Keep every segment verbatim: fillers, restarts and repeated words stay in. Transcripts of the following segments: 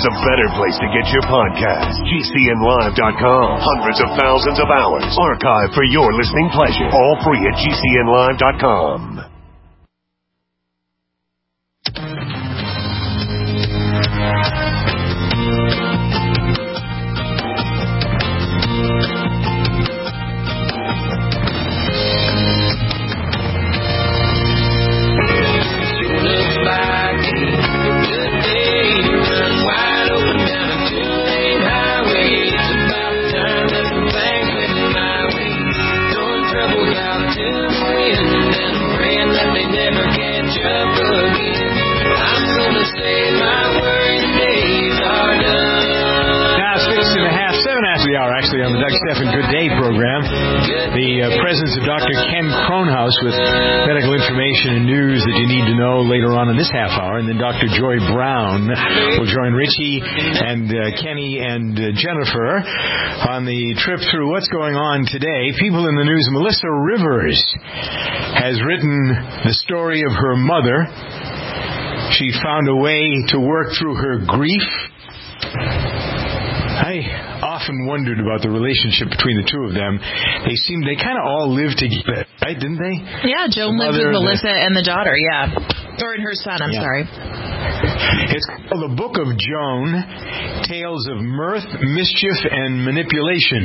there's a better place to get your podcast. G C N live dot com. Hundreds of thousands of hours archived for your listening pleasure. All free at G C N live dot com. Actually, on the Doug Stephan Good Day program, the uh, presence of Doctor Ken Kronhaus with medical information and news that you need to know later on in this half hour, and then Doctor Joy Brown will join Richie and uh, Kenny and uh, Jennifer on the trip through what's going on today. People in the news. Melissa Rivers has written the story of her mother. She found a way to work through her grief. I often wondered about the relationship between the two of them. They seemed, they kind of all lived together, right? Didn't they? Yeah, Joan lived with Melissa the, and the daughter, yeah. Or her son, I'm yeah. sorry. It's called The Book of Joan, Tales of Mirth, Mischief, and Manipulation.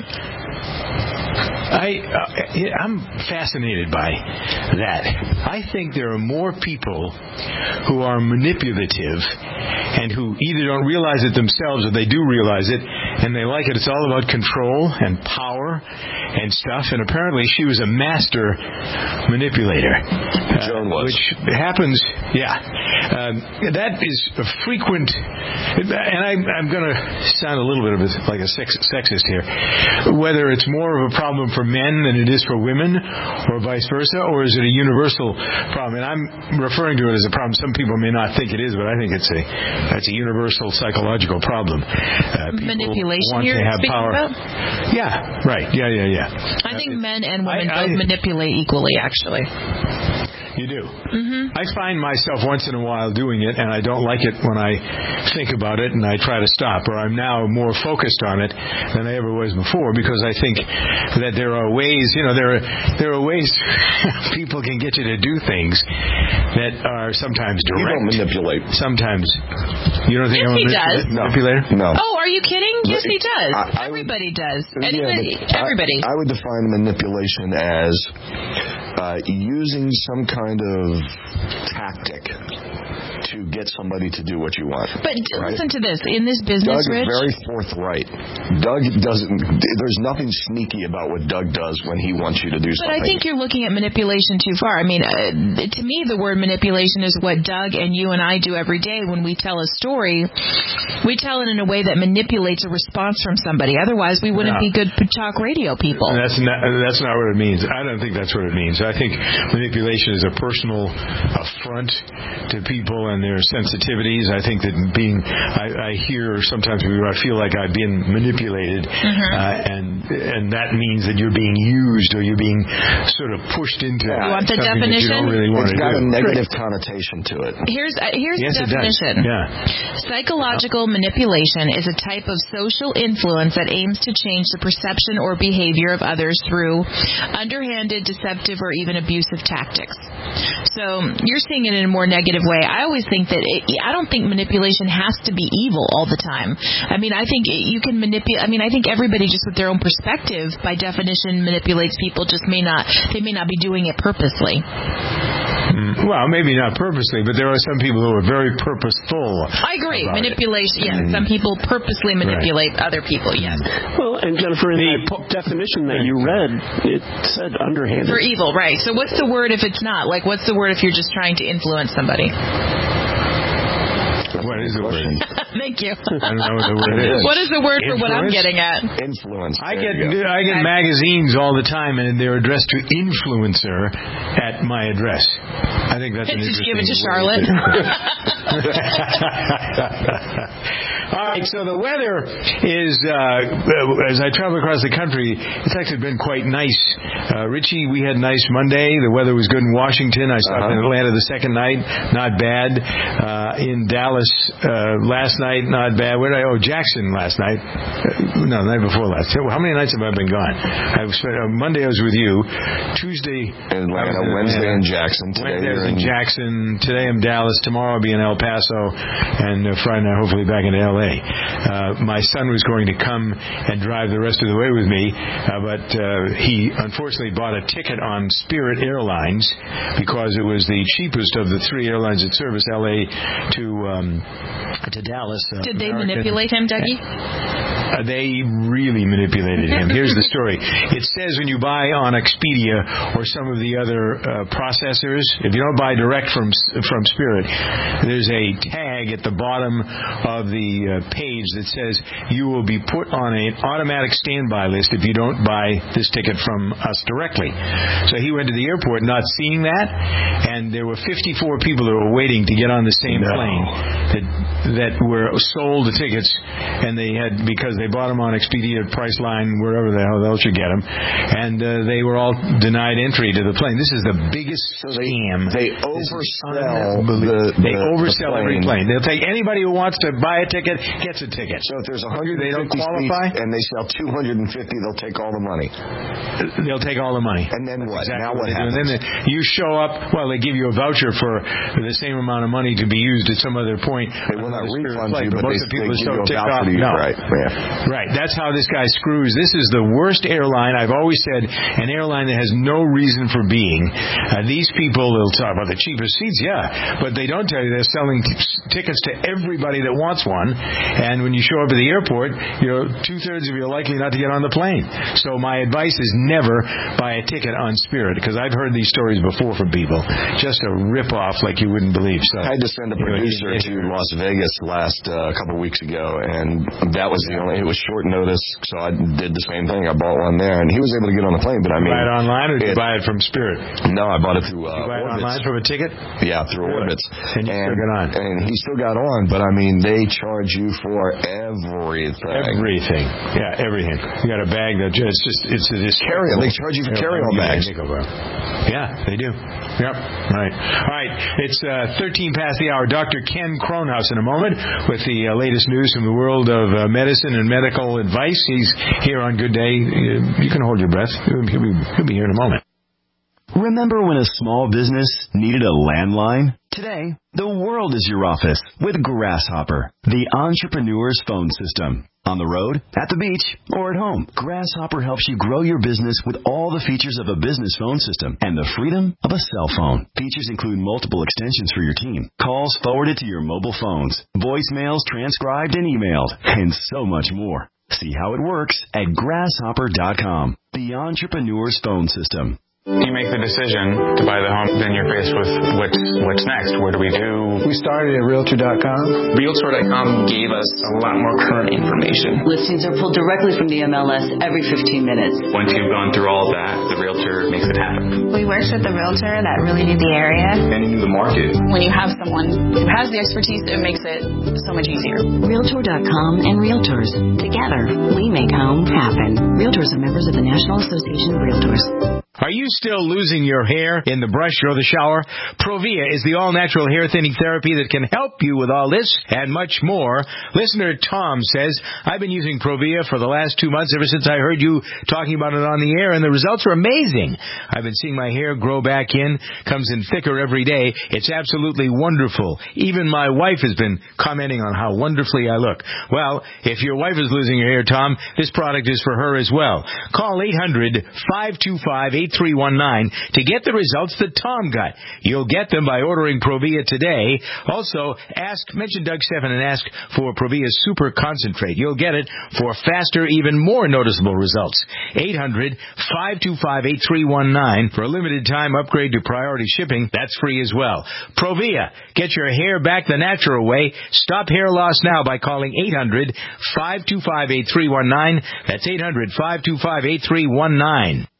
I, uh, I'm fascinated by that. I think there are more people who are manipulative and who either don't realize it themselves or they do realize it and they like it. It's all about control and power and stuff. And apparently she was a master manipulator. Joan was. Which happens, yeah. Uh, that is a frequent, and I, I'm going to sound a little bit of a, like a sex, sexist here, whether it's more of a problem for men than it is for women, or vice versa, or is it a universal problem? And I'm referring to it as a problem. Some people may not think it is, but I think it's a it's a universal psychological problem. Uh, Manipulation want you're to have speaking power. about? Yeah, right. Yeah, yeah, yeah. I think uh, men and women I, both I, manipulate equally, actually. You do. Mm-hmm. I find myself once in a while doing it, and I don't like it when I think about it, and I try to stop. Or I'm now more focused on it than I ever was before, because I think that there are ways, you know, there are there are ways people can get you to do things that are sometimes direct. You don't manipulate. Sometimes. You don't think yes, I'm a he does. manipulator? No. Oh, are you kidding? Yes, he does. I, I everybody would, does. Yeah, Anybody, everybody. I, I would define manipulation as uh, using some kind of tactic to get somebody to do what you want. But right? listen to this. In this business, Doug Rich, is very forthright. Doug doesn't, there's nothing sneaky about what Doug does when he wants you to do but something. I think you're looking at manipulation too far. I mean, uh, to me, the word manipulation is what Doug and you and I do every day when we tell a story. We tell it in a way that manipulates a response from somebody. Otherwise, we wouldn't no. be good talk radio people. That's not, that's not what it means. I don't think that's what it means. I think manipulation is a personal affront to people and their sensitivities. I think that being, I, I hear sometimes I feel like I've been manipulated, mm-hmm. uh, and and that means that you're being used or you're being sort of pushed into you want the something definition? that you don't really want it's to got do. a negative connotation to it. Here's uh, here's yes, the definition. It does. Yeah. Psychological manipulation is a type of social influence that aims to change the perception or behavior of others through underhanded, deceptive, or even abusive tactics. So you're seeing it in a more negative way. I always think that it, I don't think manipulation has to be evil all the time. I mean, I think you can manipulate. I mean, I think everybody just with their own perspective, by definition, manipulates people. Just may not. They may not be doing it purposely. Well, maybe not purposely, but there are some people who are very purposeful. I agree. Manipulation, yes. Mm-hmm. Some people purposely manipulate right. other people, yes. Well, and Jennifer, in the po- definition that you read, it said underhanded. For evil, right. So what's the word if it's not? Like, what's the word if you're just trying to influence somebody? What is the word? Thank you. I don't know what the word is. What is the word Influence? for what I'm getting at? Influence. I get I get magazines all the time, and they're addressed to influencer at my address. I think that's an Just interesting give it to way Charlotte. All right, so the weather is, uh, as I travel across the country, it's actually been quite nice. Uh, Richie, we had a nice Monday. The weather was good in Washington. I stopped uh-huh. in Atlanta the second night. Not bad. Uh, in Dallas uh, last night, not bad. Where did I? Oh, Jackson last night. Uh, no, the night before last. How many nights have I been gone? I spent, uh, Monday I was with you. Tuesday in Atlanta. In Wednesday Atlanta. in Jackson. Today Wednesday in in Jackson. Today I'm Dallas. Tomorrow I'll be in El Paso, and uh, Friday night hopefully back in L A. Uh, my son was going to come and drive the rest of the way with me, uh, but uh, he unfortunately bought a ticket on Spirit Airlines because it was the cheapest of the three airlines that service L A to um, to Dallas. Uh, Did they American. manipulate him, Dougie? Uh, they really manipulated him. Here's the story. It says when you buy on Expedia or some of the other uh, processors, if you don't buy direct from from Spirit, there's a tag at the bottom of the uh, page that says you will be put on an automatic standby list if you don't buy this ticket from us directly. So he went to the airport not seeing that, and there were fifty-four people that were waiting to get on the same no. plane that that were sold the tickets, and they had because they bought them on Expedia, Priceline, wherever the hell else you get them, and uh, they were all denied entry to the plane. This is the biggest so they, scam. They oversell the, They the, oversell the every plane. They'll take anybody who wants to buy a ticket gets a ticket. So if there's one hundred fifty they don't qualify, seats and they sell two hundred fifty, they'll take all the money. They'll take all the money. And then what? Exactly now what, what happens? happens? And then you show up. Well, they give you a voucher for the same amount of money to be used at some other point. They will not refund flight, you, but, but they, most of the people they give so you a ticked voucher off. to use. No. Right. Yeah. Right. That's how this guy screws. This is the worst airline. I've always said an airline that has no reason for being. Uh, these people will talk about the cheapest seats, yeah, but they don't tell you they're selling t- tickets to everybody that wants one. And when you show up at the airport, you know, two-thirds of you are likely not to get on the plane. So my advice is never buy a ticket on Spirit, because I've heard these stories before from people. Just a rip-off like you wouldn't believe. So I had to send a producer to Las Vegas last uh, couple of weeks ago, and that was the only, it was short notice, so I did the same thing. I bought one there, and he was able to get on the plane, but I mean... Buy it online, or did you buy it from Spirit? No, I bought it through uh, Did you buy it Orbitz. online from a ticket? Yeah, through really? Orbitz. And you and, still got on. And he still got on, but I mean, they charge you for everything. Everything. Yeah, everything. You got a bag that just, it's just, it's this carry-on. They charge you for carry-on bags. Yeah, they do. Yep. Right. All right. It's uh, thirteen past the hour. Doctor Ken Kronhaus in a moment with the uh, latest news from the world of uh, medicine and medical advice. He's here on Good Day. You can hold your breath. He'll be, he'll be here in a moment. Remember when a small business needed a landline? Today, the world is your office with Grasshopper, the entrepreneur's phone system. On the road, at the beach, or at home, Grasshopper helps you grow your business with all the features of a business phone system and the freedom of a cell phone. Features include multiple extensions for your team, calls forwarded to your mobile phones, voicemails transcribed and emailed, and so much more. See how it works at grasshopper dot com, the entrepreneur's phone system. You make the decision to buy the home, then you're faced with what's what's next. What do we do? We started at Realtor dot com. Realtor dot com gave us a lot more current information. Listings are pulled directly from the M L S every fifteen minutes. Once you've gone through all of that, the Realtor makes it happen. We worked with the Realtor that really knew the area. And knew the market. When you have someone who has the expertise, it makes it so much easier. Realtor dot com and Realtors. Together, we make home happen. Realtors are members of the National Association of Realtors. Are you still losing your hair in the brush or the shower? Provia is the all-natural hair thinning therapy that can help you with all this and much more. Listener Tom says, I've been using Provia for the last two months ever since I heard you talking about it on the air, and the results are amazing. I've been seeing my hair grow back in, comes in thicker every day. It's absolutely wonderful. Even my wife has been commenting on how wonderfully I look. Well, if your wife is losing her hair, Tom, this product is for her as well. Call eight hundred, five two five, eight three one nine to get the results that Tom got. You'll get them by ordering Provia today. Also, ask, mention Doug Stephan and ask for Provia Super Concentrate. You'll get it for faster, even more noticeable results. eight hundred, five two five, eight three one nine. For a limited time upgrade to priority shipping, that's free as well. Provia, get your hair back the natural way. Stop hair loss now by calling eight hundred, five two five, eight three one nine. That's eight hundred, five two five, eight three one nine.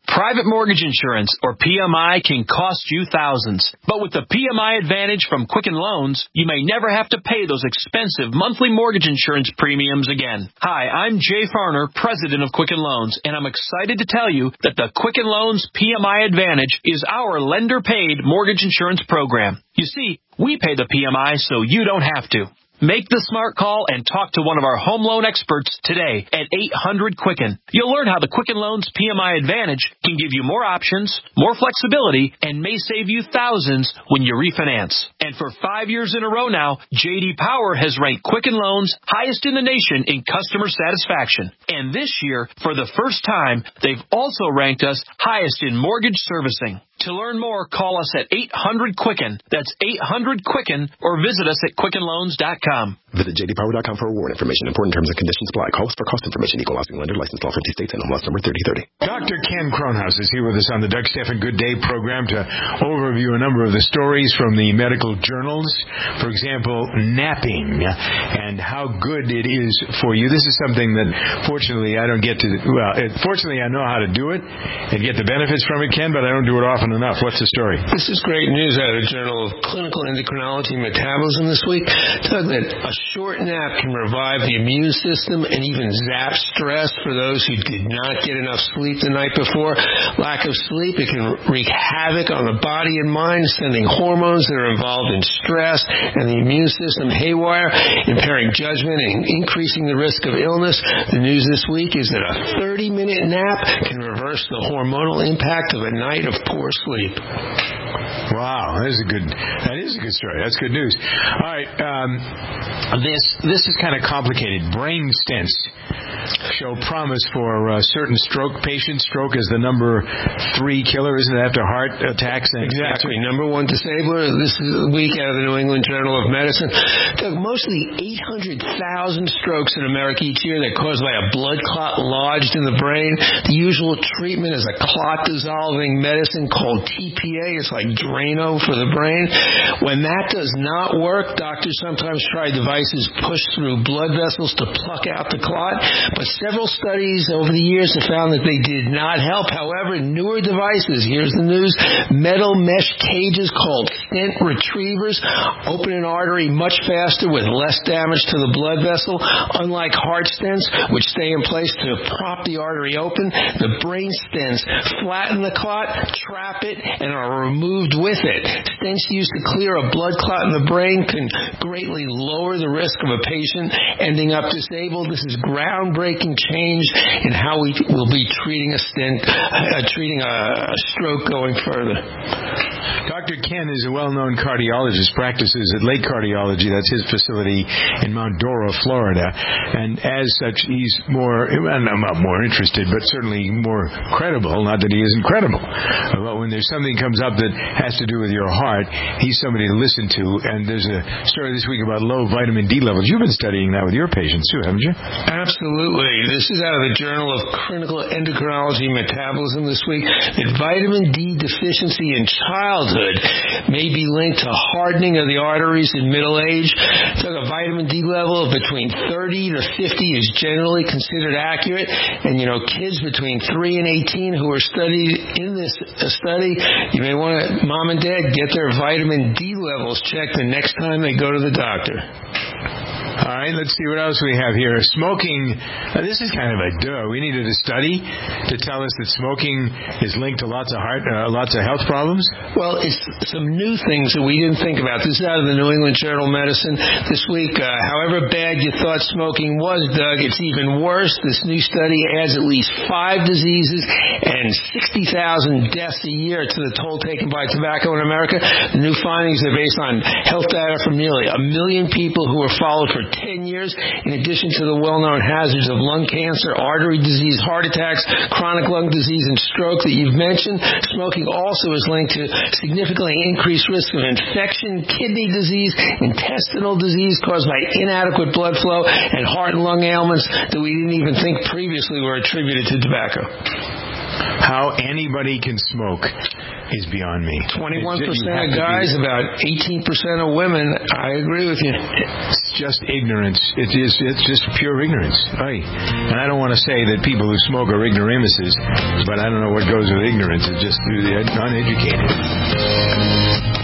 Private mortgage insurance, or P M I, can cost you thousands. But with the P M I Advantage from Quicken Loans, you may never have to pay those expensive monthly mortgage insurance premiums again. Hi, I'm Jay Farner, president of Quicken Loans, and I'm excited to tell you that the Quicken Loans P M I Advantage is our lender-paid mortgage insurance program. You see, we pay the P M I so you don't have to. Make the smart call and talk to one of our home loan experts today at eight hundred Quicken. You'll learn how the Quicken Loans P M I Advantage can give you more options, more flexibility, and may save you thousands when you refinance. And for five years in a row now, J D Power has ranked Quicken Loans highest in the nation in customer satisfaction. And this year, for the first time, they've also ranked us highest in mortgage servicing. To learn more, call us at eight hundred Quicken. That's eight hundred Quicken, or visit us at quicken loans dot com. Visit j d power dot com for award information. Important terms and conditions apply. Call us for cost information. Equal housing lender. Licensed law fifty states and home loss number thirty thirty. Doctor Ken Kronhaus is here with us on the Doug Stephan Good Day program to overview a number of the stories from the medical journals. For example, napping and how good it is for you. This is something that, fortunately, I don't get to, well, it, fortunately, I know how to do it and get the benefits from it, Ken, but I don't do it often enough. What's the story? This is great news out of the Journal of Clinical Endocrinology and Metabolism this week. Doug, that a short nap can revive the immune system and even zap stress for those who did not get enough sleep the night before. Lack of sleep, it can wreak havoc on the body and mind, sending hormones that are involved in stress and the immune system haywire, impairing judgment and increasing the risk of illness. The news this week is that a thirty-minute nap can reverse the hormonal impact of a night of poor sleep. Wow, that is a good. That is a good story. That's good news. All right, um, this this is kind of complicated. Brain stents show promise for uh, certain stroke patients. Stroke is the number three killer, isn't it, after heart attacks? And exactly, number one disabler. This week out of the New England Journal of Medicine, Doug, mostly eight hundred thousand strokes in America each year that are caused by a blood clot lodged in the brain. The usual treatment is a clot-dissolving medicine called T P A. It's like Drano for the brain. When that does not work, doctors sometimes try devices pushed through blood vessels to pluck out the clot, but several studies over the years have found that they did not help. However, newer devices, here's the news, metal mesh cages called stent retrievers open an artery much faster with less damage to the blood vessel. Unlike heart stents, which stay in place to prop the artery open, the brain stents flatten the clot, trap it, and are removed with it. Stents used to clear a blood clot in the brain can greatly lower the risk of a patient ending up disabled. This is groundbreaking change in how we will be treating a stent, uh, treating a, a stroke going further. Doctor Ken is a well-known cardiologist, practices at Lake Cardiology. That's his facility in Mount Dora, Florida. And as such, he's more, well, I'm not more interested, but certainly more credible. Not that he isn't credible. But when there's something comes up that has to do with your heart, he's somebody to listen to. And there's a story this week about low vitamin D levels. You've been studying that with your patients too, haven't you? Absolutely. This is out of the Journal of Clinical Endocrinology and Metabolism this week. That vitamin D deficiency in childhood may be linked to hardening of the arteries in middle age. So a vitamin D level of between thirty to fifty is generally considered accurate. And, you know, kids between three and eighteen who are studied in this study, you may want to, mom and dad, get their vitamin D levels checked the next time they go to the doctor. All right, let's see what else we have here. Smoking, uh, this is kind of a duh. We needed a study to tell us that smoking is linked to lots of heart, uh, lots of health problems. Well, it's some new things that we didn't think about. This is out of the New England Journal of Medicine this week. Uh, however bad you thought smoking was, Doug, it's even worse. This new study adds at least five diseases and sixty thousand deaths a year to the toll taken by tobacco in America. The new findings are based on health data from nearly a million people who were followed for ten years, in addition to the well-known hazards of lung cancer, artery disease, heart attacks, chronic lung disease, and stroke that you've mentioned. Smoking also is linked to significantly increased risk of infection, kidney disease, intestinal disease caused by inadequate blood flow, and heart and lung ailments that we didn't even think previously were attributed to tobacco. How anybody can smoke is beyond me. twenty-one percent of guys, about eighteen percent of women. I agree with you. just ignorance. It is, it's just pure ignorance. Right. And I don't want to say that people who smoke are ignoramuses, but I don't know what goes with ignorance. It's just they're uneducated.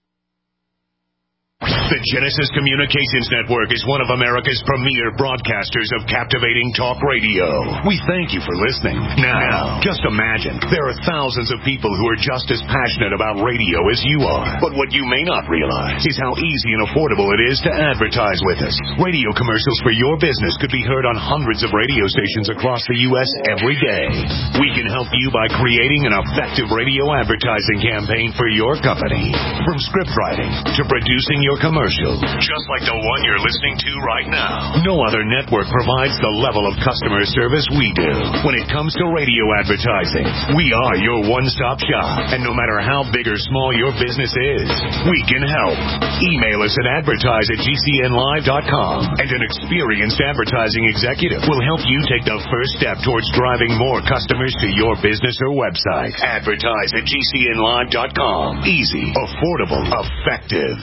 The Genesis Communications Network is one of America's premier broadcasters of captivating talk radio. We thank you for listening. Now, just imagine, there are thousands of people who are just as passionate about radio as you are. But what you may not realize is how easy and affordable it is to advertise with us. Radio commercials for your business could be heard on hundreds of radio stations across the U S every day. We can help you by creating an effective radio advertising campaign for your company. From script writing to producing your commercial, just like the one you're listening to right now. No other network provides the level of customer service we do. When it comes to radio advertising, we are your one-stop shop. And no matter how big or small your business is, we can help. Email us at advertise at G C N live dot com, and an experienced advertising executive will help you take the first step towards driving more customers to your business or website. Advertise at G C N live dot com. Easy, affordable, effective.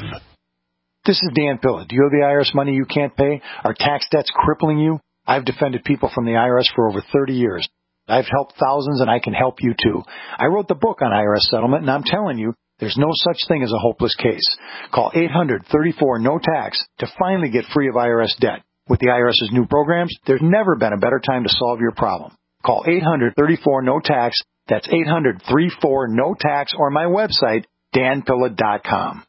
This is Dan Pilla. Do you owe the I R S money you can't pay? Are tax debts crippling you? I've defended people from the I R S for over thirty years. I've helped thousands, and I can help you too. I wrote the book on I R S settlement, and I'm telling you, there's no such thing as a hopeless case. Call eight hundred, thirty-four, no tax to finally get free of I R S debt. With the I R S's new programs, there's never been a better time to solve your problem. Call eight hundred, thirty-four, no tax. That's eight hundred, thirty-four, no tax, or my website, dan pilla dot com.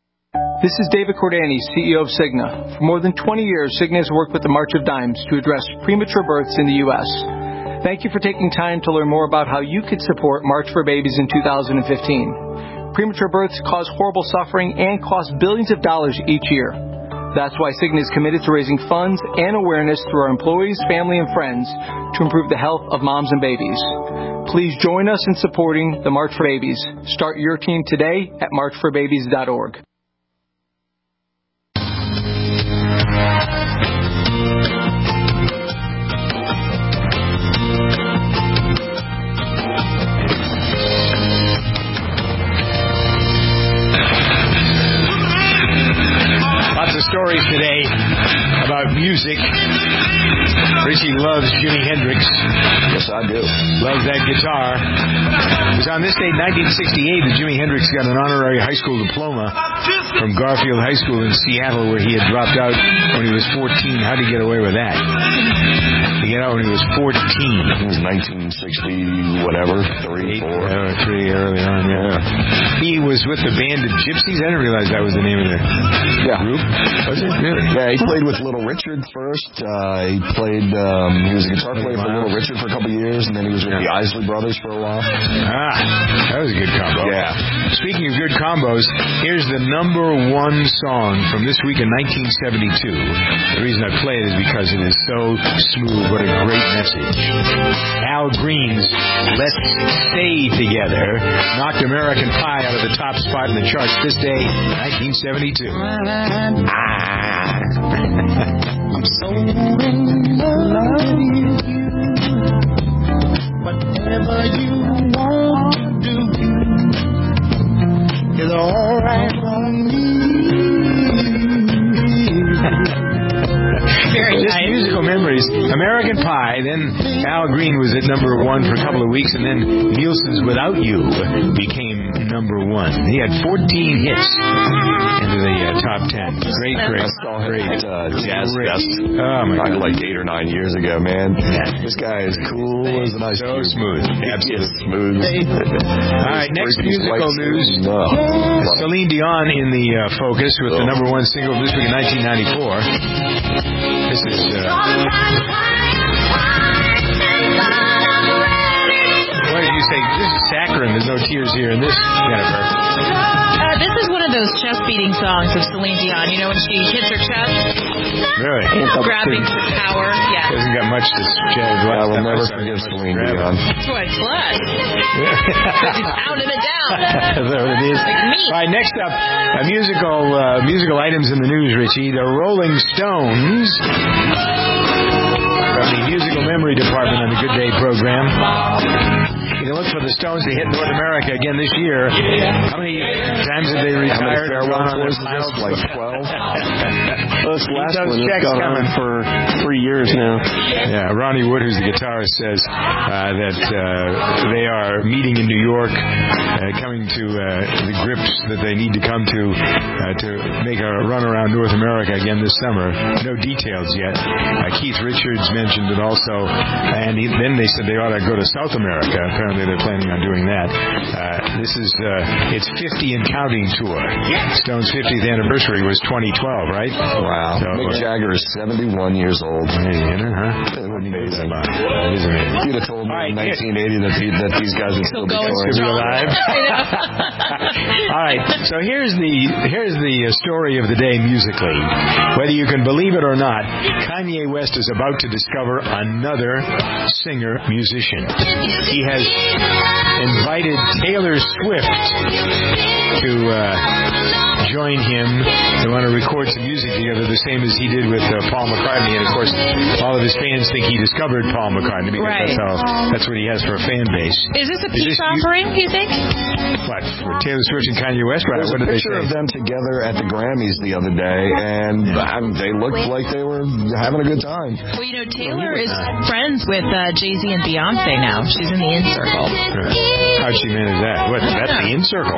This is David Cordani, C E O of Cigna. For more than twenty years, Cigna has worked with the March of Dimes to address premature births in the U S Thank you for taking time to learn more about how you could support March for Babies in two thousand fifteen. Premature births cause horrible suffering and cost billions of dollars each year. That's why Cigna is committed to raising funds and awareness through our employees, family, and friends to improve the health of moms and babies. Please join us in supporting the March for Babies. Start your team today at march for babies dot org. Lots of stories today about music. Richie loves Jimi Hendrix. Yes, I do. Loves that guitar. It was on this day, nineteen sixty-eight, that Jimi Hendrix got an honorary high school diploma from Garfield High School in Seattle, where he had dropped out when he was fourteen. How did he get away with that? He got out when he was fourteen. It was nineteen sixty, whatever, three, four. Uh, three early on, yeah. He was with the band of Gypsies. I didn't realize that was the name of the yeah. group. Was it? Really? Yeah, he played with Little Richard first. Uh, he played, um, he was a guitar player for Little Richard for a couple of years, and then he was with yeah. the Isley Brothers for a while. Ah, that was a good combo. Yeah. Speaking of good combos, here's the number one song from this week in nineteen seventy-two. The reason I play it is because it is so smooth. What a great message. Al Green's Let's Stay Together knocked American Pie out of the top spot in the charts this day, nineteen seventy-two. Ah. I'm so in love with you. Whatever you want to do is all right on me. Very nice. Musical memories. American Pie, then Al Green was at number one for a couple of weeks, and then Nielsen's Without You became number one. He had fourteen hits into the uh, top ten. Great, great. I saw great uh, Jazz great. Fest oh, my God. like eight or nine years ago, man. Yeah. This guy is cool as an ice so cube. smooth. Absolutely smooth. All right, next musical news. No. Celine Dion in the uh, focus with oh. the number one single this week in nineteen ninety-four. This is, uh... what did you say? This is saccharine. There's no tears here in this, Jennifer. Uh, this is one of those chest-beating songs of Celine Dion. You know when she hits her chest? Really? Grabbing for power. Yeah. She hasn't got much to say. I will never forget Celine Dion. That's what it's like. Because he's pounding it down. Is that what it is? Like me. All right, next up, uh, musical, uh, musical items in the news, Richie. The Rolling Stones, from the Musical Memory Department on the Good Day program. You can look for the Stones to hit North America again this year. How many times have they retired? How many farewell tours is this? Like twelve? this last Those one has checks gone coming. on for three years now. Yeah, Ronnie Wood, who's the guitarist, says uh, that uh, they are meeting in New York, uh, coming to uh, the grips that they need to come to uh, to make a run around North America again this summer. No details yet. Uh, Keith Richards mentioned it also, and he, then they said they ought to go to South America. Apparently they're planning on doing that. Uh, this is uh, its fifty and counting tour. Stone's fiftieth anniversary was twenty twelve, right? Wow. So, Mick Jagger is seventy-one years old. Amazing, huh? Amazing. It is amazing. If you'd have told me in nineteen eighty that, the, that these guys would still be touring. alive. All right. So here's the here's the story of the day musically. Whether you can believe it or not, Kanye West is about to discover another singer musician. He has invited Taylor Swift to uh, join him. They want to record some music together, the same as he did with uh, Paul McCartney. And of course, all of his fans think he discovered Paul McCartney because Right. that's how that's what he has for a fan base. Is this a Is peace this- offering, you think? What, for Taylor Swift and Kanye West? Right? There's What a did they picture say? of them together at the Grammys the other day, and um, they looked like they were having a good time. Well, you know, Taylor is friends with uh, Jay-Z and Beyonce now. She's in the In Circle. How'd she manage that? What? That's the In Circle.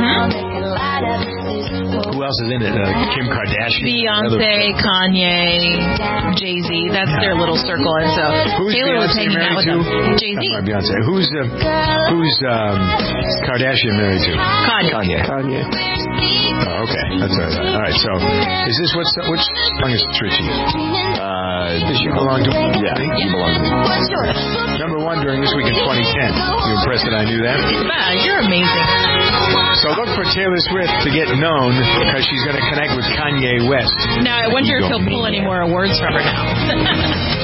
Mm-hmm. Who else is in it? Uh, Kim Kardashian? Beyonce, Kanye, Jay-Z. That's their little circle. And so Who's Taylor was Beyonce hanging out with married them. to? Jay-Z. Uh, Beyonce. Who's uh, who's um, Kardashian married to? Kanye. Kanye. Oh, okay. That's all right. All right. So, is this what's which song is this, Richie? Uh, Does she belong to? Yeah, you belong to me. Number one during this week in twenty ten. You impressed that I knew that? Wow, you're amazing. So look for Taylor Swift to get known because she's going to connect with Kanye West. Now, I wonder if he'll pull any more awards from her now.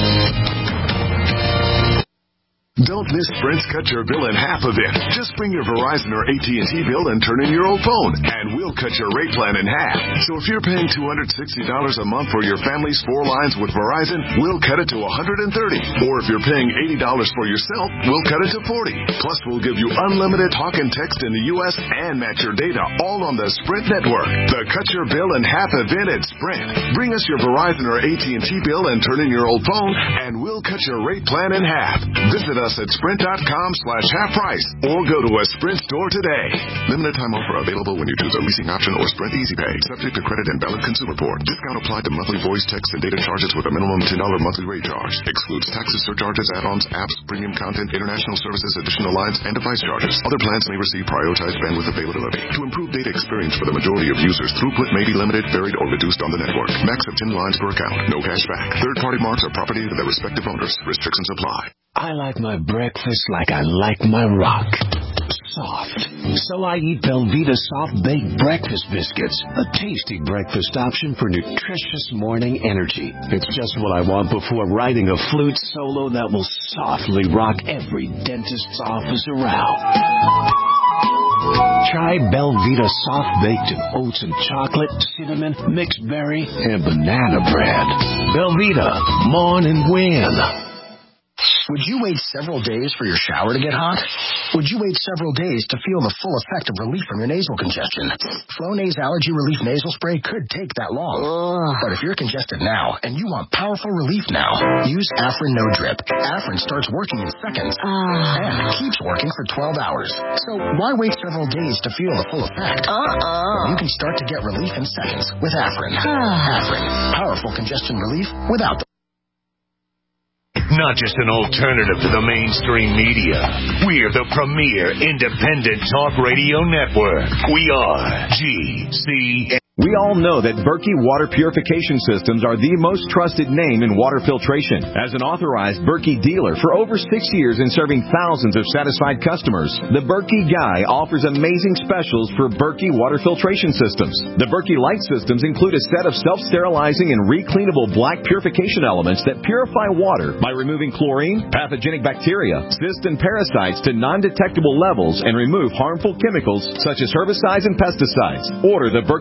Don't miss Sprint's Cut Your Bill in Half event. Just bring your Verizon or A T and T bill and turn in your old phone, and we'll cut your rate plan in half. So if you're paying two hundred sixty dollars a month for your family's four lines with Verizon, we'll cut it to one hundred thirty dollars. Or if you're paying eighty dollars for yourself, we'll cut it to forty dollars. Plus, we'll give you unlimited talk and text in the U S and match your data all on the Sprint network. The Cut Your Bill in Half event at Sprint. Bring us your Verizon or A T and T bill and turn in your old phone, and we'll cut your rate plan in half. Visit us at sprint.com slash half price or go to a Sprint store today. Limited time offer available when you choose a leasing option or Sprint Easy Pay. Subject to credit and valid consumer report. Discount applied to monthly voice, text, and data charges with a minimum ten dollars monthly rate charge. Excludes taxes, surcharges, add-ons, apps, premium content, international services, additional lines, and device charges. Other plans may receive prioritized bandwidth availability. To improve data experience for the majority of users, throughput may be limited, varied, or reduced on the network. Max of ten lines per account. No cash back. Third-party marks are property of their respective owners. Restrictions apply. I like my breakfast like I like my rock. Soft. So I eat Belvita Soft Baked Breakfast Biscuits, a tasty breakfast option for nutritious morning energy. It's just what I want before writing a flute solo that will softly rock every dentist's office around. Try Belvita Soft Baked in oats and chocolate, cinnamon, mixed berry, and banana bread. Belvita, morning win. Would you wait several days for your shower to get hot? Would you wait several days to feel the full effect of relief from your nasal congestion? Flonase Allergy Relief Nasal Spray could take that long. Ugh. But if you're congested now and you want powerful relief now, use Afrin No Drip. Afrin starts working in seconds uh. and keeps working for twelve hours. So why wait several days to feel the full effect? Uh-uh. You can start to get relief in seconds with Afrin. Afrin. Powerful congestion relief without the Not just an alternative to the mainstream media. We're the premier independent talk radio network. We are G C N. We all know that Berkey Water Purification Systems are the most trusted name in water filtration. As an authorized Berkey dealer for over six years and serving thousands of satisfied customers, the Berkey Guy offers amazing specials for Berkey Water Filtration Systems. The Berkey Light Systems include a set of self-sterilizing and recleanable black purification elements that purify water by removing chlorine, pathogenic bacteria, cysts, and parasites to non-detectable levels and remove harmful chemicals such as herbicides and pesticides. Order the Berkey Light Systems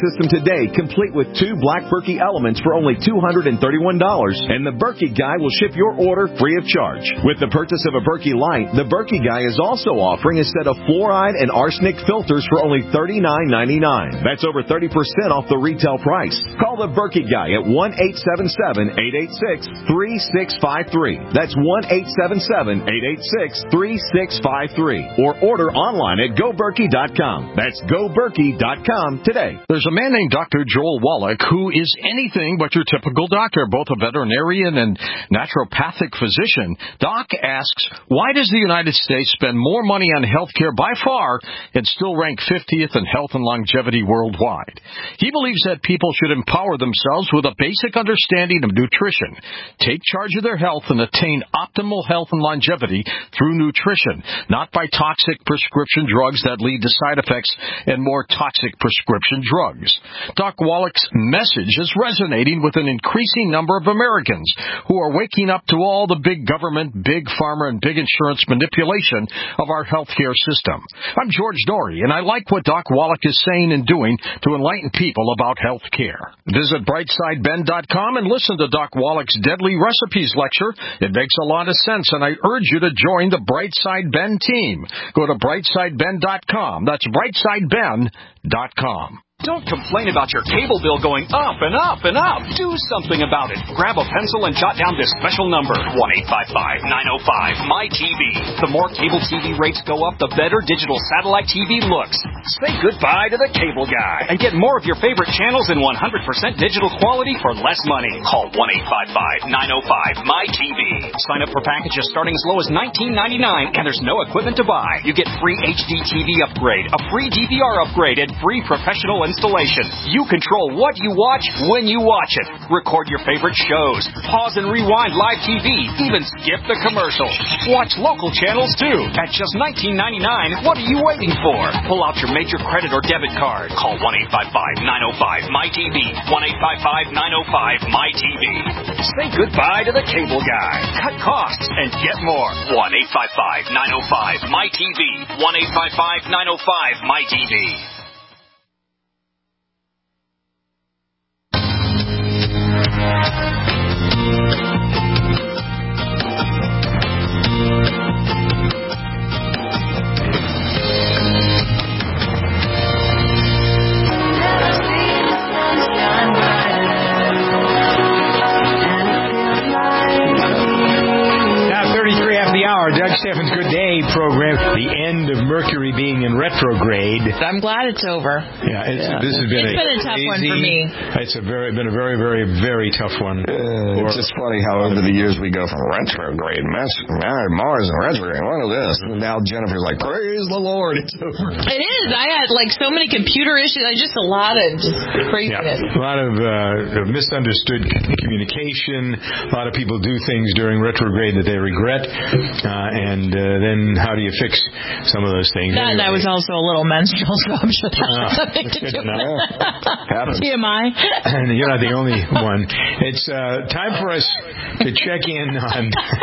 system today, complete with two Black Berkey elements for only two hundred thirty-one dollars, and the Berkey Guy will ship your order free of charge. With the purchase of a Berkey Light, the Berkey Guy is also offering a set of fluoride and arsenic filters for only thirty-nine ninety-nine. That's over thirty percent off the retail price. Call the Berkey Guy at one eight seven seven, eight eight six, three six five three. That's one eight seven seven, eight eight six, three six five three. Or order online at go berkey dot com. That's go berkey dot com today. There's a man named Doctor Joel Wallach who is anything but your typical doctor, both a veterinarian and naturopathic physician. Doc asks, why does the United States spend more money on health care by far and still rank fiftieth in health and longevity worldwide? He believes that people should empower themselves with a basic understanding of nutrition, take charge of their health, and attain optimal health and longevity through nutrition, not by toxic prescription drugs that lead to side effects and more toxic prescription drugs. Doc Wallach's message is resonating with an increasing number of Americans who are waking up to all the big government, big pharma, and big insurance manipulation of our healthcare system. I'm George Dory, and I like what Doc Wallach is saying and doing to enlighten people about health care. Visit brightside ben dot com and listen to Doc Wallach's Deadly Recipes lecture. It makes a lot of sense, and I urge you to join the Brightside Ben team. Go to brightside ben dot com. That's brightside ben dot com. Don't complain about your cable bill going up and up and up. Do something about it. Grab a pencil and jot down this special number, one eight five five, nine oh five, M Y T V. The more cable T V rates go up, the better digital satellite T V looks. Say goodbye to the cable guy and get more of your favorite channels in one hundred percent digital quality for less money. Call one eight five five, nine oh five, M Y T V. Sign up for packages starting as low as nineteen ninety-nine, and there's no equipment to buy. You get free H D T V upgrade, a free D V R upgrade, and free professional installation. You control what you watch when you watch it. Record your favorite shows. Pause and rewind live T V. Even skip the commercials. Watch local channels too. At just nineteen ninety-nine, what are you waiting for? Pull out your major credit or debit card. Call one eight five five, nine oh five, M Y T V. one eight five five, nine oh five, M Y T V. Say goodbye to the cable guy. Cut costs and get more. one eight five five, nine oh five, M Y T V. one eight five five, nine oh five, M Y T V. Doug Steffen's Good Day program, the end of Mercury being in retrograde. I'm glad it's over. Yeah, it's, yeah. This has been, it's a, been a tough crazy, one for me. It's a very, been a very, very, very tough one. Uh, it's just funny how over the years we go from retrograde, Mars and retrograde, what is this? And now Jennifer's like, praise the Lord, it's over. It is. I had like so many computer issues. Just a lot of just craziness. Yeah, a lot of uh, misunderstood communication. A lot of people do things during retrograde that they regret. Uh, and uh, then how do you fix some of those things? That, anyway. that was also a little menstrual, so I'm sure that uh, has something to do with it. T M I. And you're not the only one. It's uh, time for us to check in on,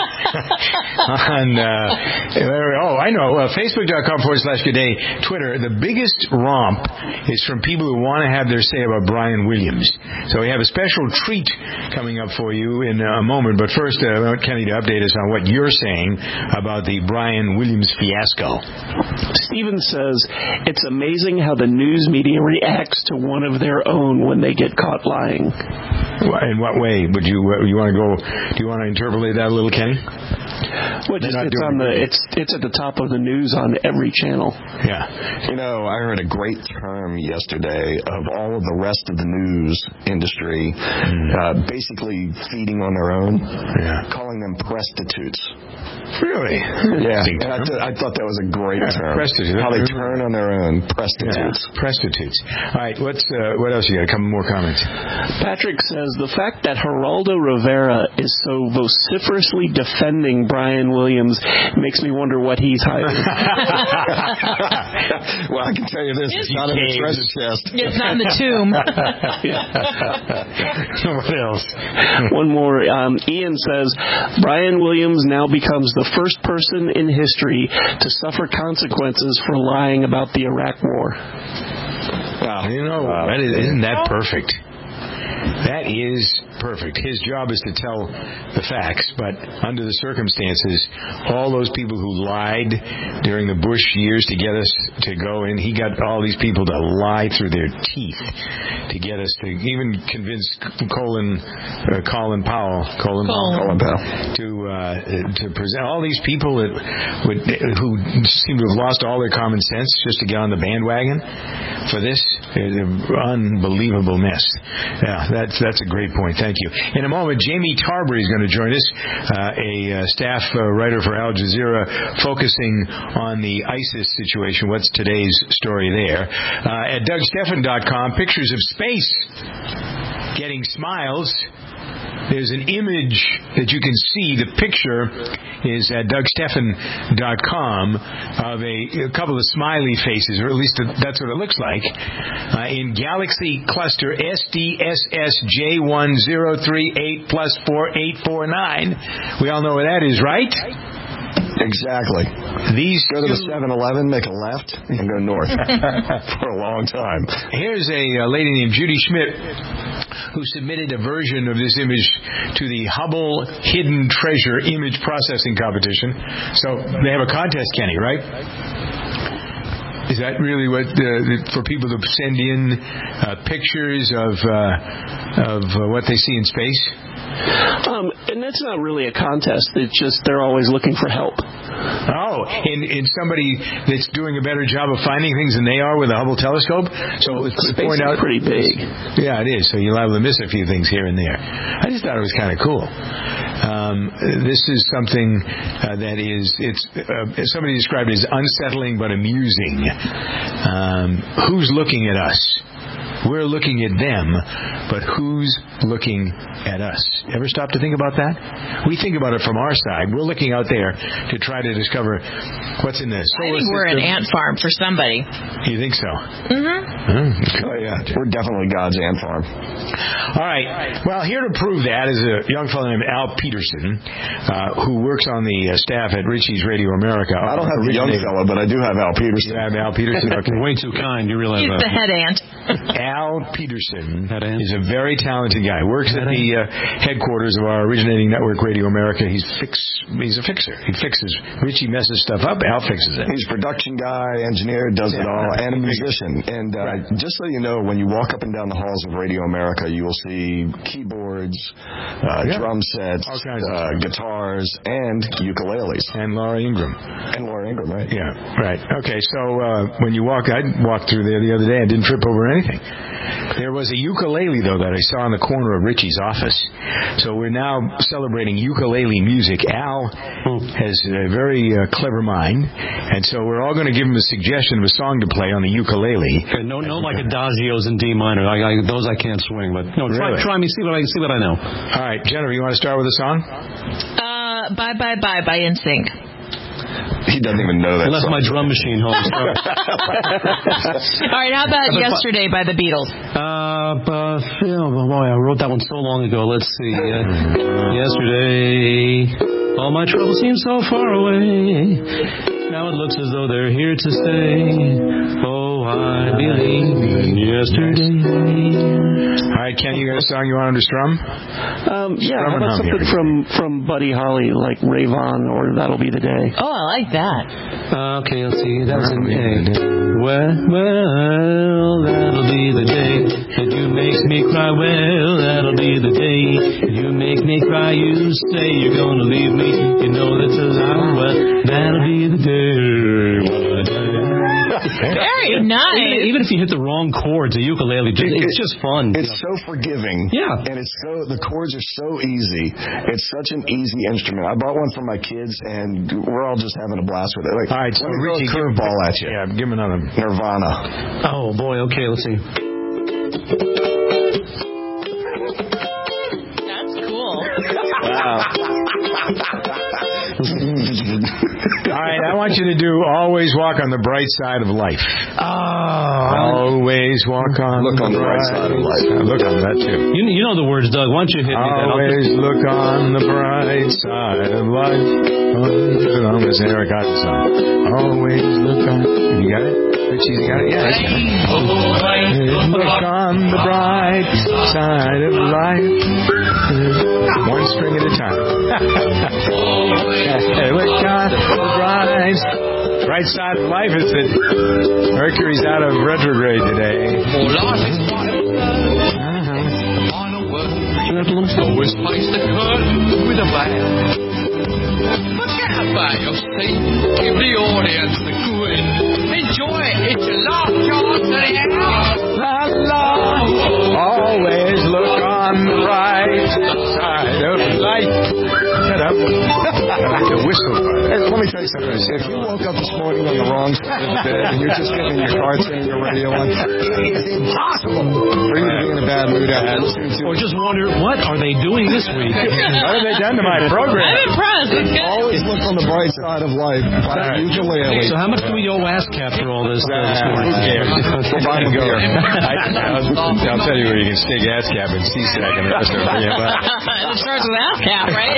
on uh, oh, I know, uh, Facebook.com forward slash Good Day, Twitter. The biggest romp is from people who want to have their say about Brian Williams. So we have a special treat coming up for you in a moment. But first, uh, I want Kenny to update us on what you're saying about the Brian Williams fiasco. Steven says, it's amazing how the news media reacts to one of their own when they get caught lying. In what way? Would you uh, you want to go? Do you want to interpolate that a little, Kenny? Well, just, it's on the it's it's at the top of the news on every channel. Yeah. You know, I heard a great term yesterday of all of the rest of the news industry mm. uh, basically feeding on their own, yeah. calling them prostitutes. Really? Yeah. And I, th- I thought that was a great yeah, term. Prostitutes. How they turn on their own. Prostitutes. Yeah, prostitutes. All right. What's uh, what else you got? A couple more comments. Patrick says the fact that Geraldo Rivera is so vociferously defending Brian Williams makes me wonder what he's hiding. Well, I can tell you this: it's, it's not in the treasure chest. It's not in the tomb. What else? One more. Um, Ian says Brian Williams now becomes the first person in history to suffer consequences for lying about the Iraq War. Oh, you know, wow. that is, isn't that perfect? That is perfect. His job is to tell the facts, but under the circumstances, all those people who lied during the Bush years to get us to go in, he got all these people to lie through their teeth to get us to even convince Colin, uh, Colin Powell, Colin, Colin. Colin Powell, to uh, to present all these people that would who seem to have lost all their common sense just to get on the bandwagon for this. It's an unbelievable mess. Yeah, that's that's a great point. Thank you. In a moment, Jamie Tarbury is going to join us, uh, a uh, staff uh, writer for Al Jazeera, focusing on the ISIS situation. What's today's story there? Uh, at Doug Stephan dot com, pictures of space getting smiles. There's an image that you can see. The picture is at Doug Stephan dot com of a, a couple of smiley faces, or at least that's what it looks like, uh, in Galaxy Cluster S D S S J one zero three eight plus four eight four nine. We all know where that is, right? Exactly. These go to the seven eleven, make a left, and go north for a long time. Here's a uh, lady named Judy Schmidt who submitted a version of this image to the Hubble Hidden Treasure Image Processing Competition. So they have a contest, Kenny, right? Is that really what uh, for people to send in uh, pictures of uh, of uh, what they see in space? Um, and that's not really a contest. It's just they're always looking for help. Oh, and, and somebody that's doing a better job of finding things than they are with a Hubble telescope. So well, space point out, is pretty big. Yeah, it is. So you're liable to miss a few things here and there. I just thought it was kind of cool. Um, this is something uh, that is it's uh, somebody described it as unsettling but amusing. Um, who's looking at us? We're looking at them, but who's looking at us? Ever stop to think about that? We think about it from our side. We're looking out there to try to discover what's in the solar I think system. we're an ant farm for somebody. You think so? Mm-hmm. Oh, yeah. We're definitely God's ant farm. All right. Well, here to prove that is a young fellow named Al Peterson, uh, who works on the uh, staff at Richie's Radio America. I don't have the young fellow, but I do have Al Peterson. You have Al Peterson? Okay. Way too kind. You realize He's that. the head ant. Al Peterson is a very talented guy. Works at the uh, headquarters of our originating network, Radio America. He's fix. He's a fixer. He fixes. Richie messes stuff up. Al fixes it. He's a production guy, engineer, does it all, and a musician. And uh, right. just so you know, when you walk up and down the halls of Radio America, you will see keyboards, uh, yeah. drum sets, uh, guitars, and ukuleles. And Laura Ingram. And Laura Ingram, right? Yeah, right. Okay, so uh, when you walk, I walked through there the other day. I didn't trip over anything. There was a ukulele, though, that I saw in the corner of Richie's office. So we're now celebrating ukulele music. Al has a very uh, clever mind, and so we're all going to give him a suggestion of a song to play on the ukulele. Okay, no, no, like adagios in D minor. I, I, those I can't swing, but no, try, really? try me. See what I see what I know. All right, Jennifer, you want to start with a song? Uh, bye bye bye by N Sync. He doesn't even know that. I left song. my drum machine home. All right, how about Yesterday by the Beatles? Uh, but, oh boy, I wrote that one so long ago. Let's see. Uh, yesterday, all my troubles seem so far away. Now it looks as though they're here to stay. Oh, I believe in yesterday. All right, Ken, you got a song you want to strum? Um, yeah, how about something from, from Buddy Holly, like Rave On or That'll Be the Day? Oh, I like that. Uh, okay, let's see. That's an A. Well, well, that'll be the day that you make me cry. Well, that'll be the day that you make me cry. You say you're gonna leave me. You know that's a lie. Well, that'll be the day. Very nice. Even, even if you hit the wrong chords, a ukulele, just, it, it's just fun. It's so forgiving. Yeah. And it's so, the chords are so easy. It's such an easy instrument. I bought one for my kids, and we're all just having a blast with it. Like, all right, so let me throw a curveball at you. Yeah, give him another. Nirvana. Oh, boy. Okay, let's see. That's cool. Wow. All right, I want want you to do always walk on the bright side of life. Oh. Always walk on Look the on the bright right side of life. Uh, look on that, too. You, you know the words, Doug. Why don't you hit me then? I'll Always just... look on the bright side of life. Oh, it's an Eric Idle song. Always look on... You got it? Richie, you got it? Yeah, I got it. Always look on the bright side of life. One string at a time. Look on the bright, bright side of life is that Mercury's out of retrograde today. Always place the curtain with a bow. Look out by your seat. Give the audience the grin. Enjoy it. It's your last chance anyhow. La la. Always look on the right side of life. Shut up. I like to whistle. Hey, let me tell you something. If you woke up this morning on the wrong side of the bed and you're just getting your car turning your radio on, it is impossible for you to be in a bad mood after listening to it. Or just wonder, what are they doing this week? What have they done to my program? I'm impressed. It's good. Always look on the bright side of life. Buy a ukulele. So how much do we owe ASCAP for all this uh, this morning? We'll buy him a beer. I, I'll, I'll tell you where you can stick ASCAP and C SAC and the rest of it. It starts with ASCAP, right?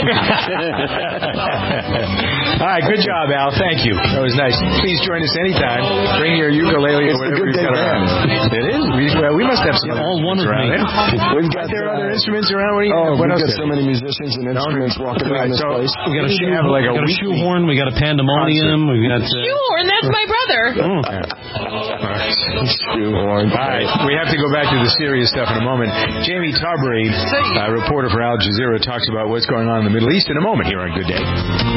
All right, good job, Al. Thank you. That was nice. Please join us anytime. Bring your ukulele or whatever you've got around. It is. We, well, we must have some yeah, all one around me. We've got Are there uh, other instruments around? What do you oh, what we've else got so many musicians and instruments walking around this so place. We got a we shoe, have like a, we got a shoehorn. We got a pandemonium. We got uh, Shoehorn, that's my brother. Mm. Shoehorn. All right, we have to go back to the serious stuff in a moment. Jamie Tarbury, uh, reporter for Al Jazeera, talks about what's going on in the Middle East in a moment here on Good Day.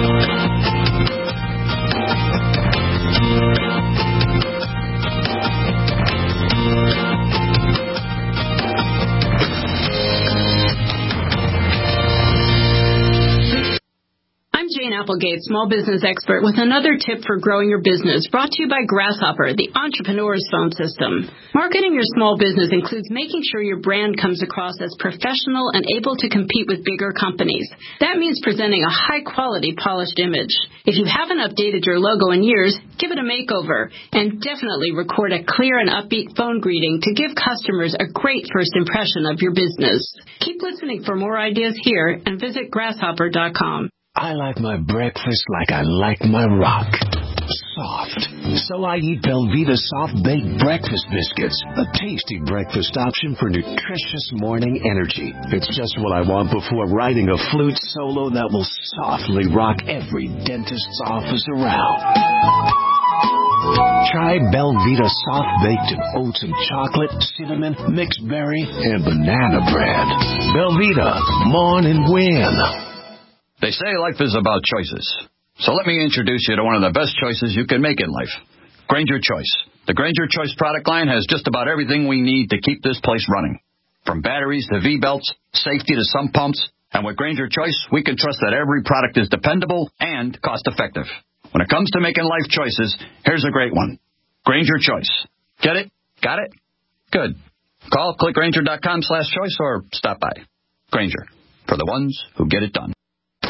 Jane Applegate, small business expert, with another tip for growing your business, brought to you by Grasshopper, the entrepreneur's phone system. Marketing your small business includes making sure your brand comes across as professional and able to compete with bigger companies. That means presenting a high-quality, polished image. If you haven't updated your logo in years, give it a makeover, and definitely record a clear and upbeat phone greeting to give customers a great first impression of your business. Keep listening for more ideas here and visit grasshopper dot com. I like my breakfast like I like my rock. Soft. So I eat Belvita Soft Baked Breakfast Biscuits, a tasty breakfast option for nutritious morning energy. It's just what I want before writing a flute solo that will softly rock every dentist's office around. Try Belvita Soft Baked in oats and chocolate, cinnamon, mixed berry, and banana bread. Belvita, morning win. They say life is about choices. So let me introduce you to one of the best choices you can make in life. Grainger Choice. The Grainger Choice product line has just about everything we need to keep this place running. From batteries to V-belts, safety to sump pumps. And with Grainger Choice, we can trust that every product is dependable and cost-effective. When it comes to making life choices, here's a great one. Grainger Choice. Get it? Got it? Good. Call clickgrainger.com slash choice or stop by. Grainger. For the ones who get it done.